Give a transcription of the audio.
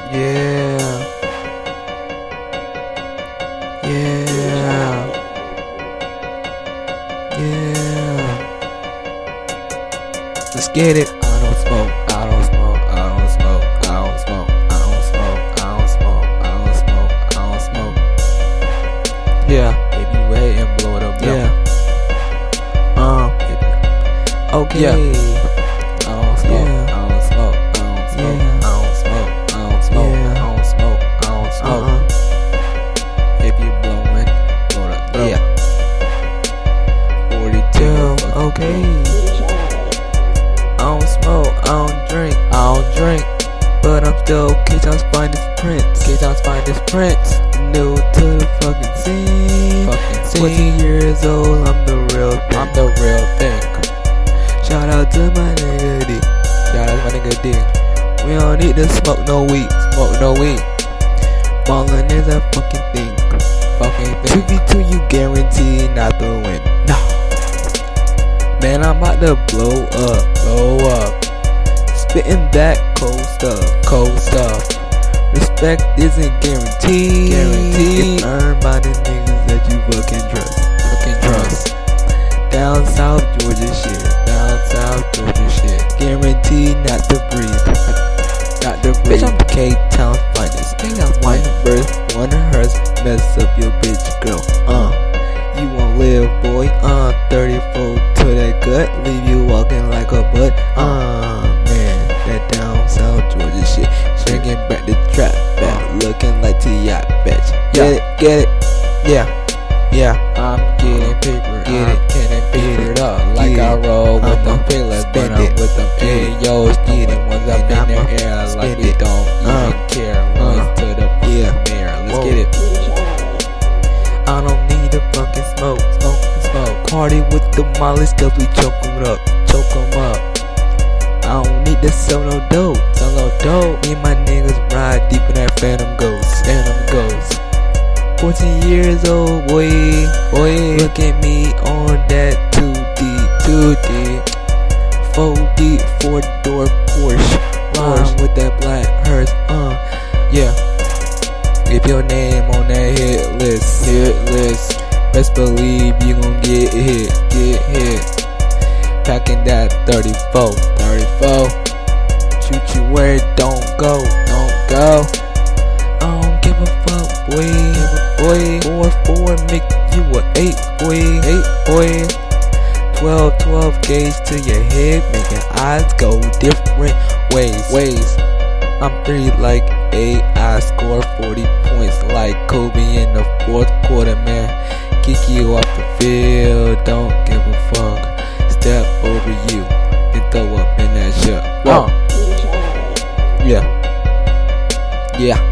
Yeah. Yeah. Yeah. Let's get it. I don't smoke. I don't smoke. I don't smoke. I don't smoke. I don't smoke. I don't smoke. I don't smoke. I don't smoke. Yeah. If you wait and blow it up. Yeah. Okay. Yeah. I don't smoke. Yeah. I don't smoke. I don't smoke. Yeah. I don't smoke. I don't smoke. Yeah. I don't smoke. I don't smoke. If you blowing, blow it up. Yeah. 42. Okay. I don't smoke, I don't drink, but I'm still K-Town's finest prince. K-Town's finest prince. New to the fucking scene. 14 years old, I'm the real thing. I'm the real thing. Shout out to my nigga D. Shout out to my nigga D. We don't need to smoke no weed. Smoke no weed. Ballin' is a fucking thing. Fucking thing. 2v2 you guaranteed not to win. No. Man, I'm about to blow up. Blow up. Spitting that cold stuff. Cold stuff. Respect isn't guaranteed. Guaranteed. It's earned by the niggas that you fucking trust. Fucking trust. Down south Georgia shit. Down south Georgia shit. Guaranteed not to breathe. Not to breathe. Bitch, I'm K-Town's finest. K-Town's One finest. birth, one hearse. Mess up your bitch, girl. You won't live, boy. 34 to that gut. Leave you walking like a butt. Man, that down south Georgia shit. Bringing back the trap back. Looking like T.I. bitch. Get it. Yeah. I'm getting paper. Get I'm it. getting papered up. Like Get I it. roll with them pillars. But Spend I'm it. with them Get it. AOs. Get it. Ones up And in I'ma their air. Like spend we it. don't even care. Ones to the Yeah. mayor. Let's Whoa. get it. I don't need to fucking smoke. Smoke. Party with the mollies cause we choke 'em up. Choke 'em up. I don't need to sell no dope. Sell no dope. Me and my niggas ride deep in that Phantom Ghost. Phantom Ghost. 14 years old, boy. Look at me on that 2D. 4D, 4-door Porsche. Rhyme with that black hearse. Yeah. If your name on that hit list, best believe you gon' get hit. Packing that 34. Shoot you where it don't go. I don't give a fuck, boy. 4-4 make you a 8, boy. 12 gauge to your head, make your eyes go different ways. I'm 3 like 8, I score 40 points like Kobe in the 4th quarter, man. Kick you off the field, don't give a fuck. Step over you and throw up in that shit. Yeah.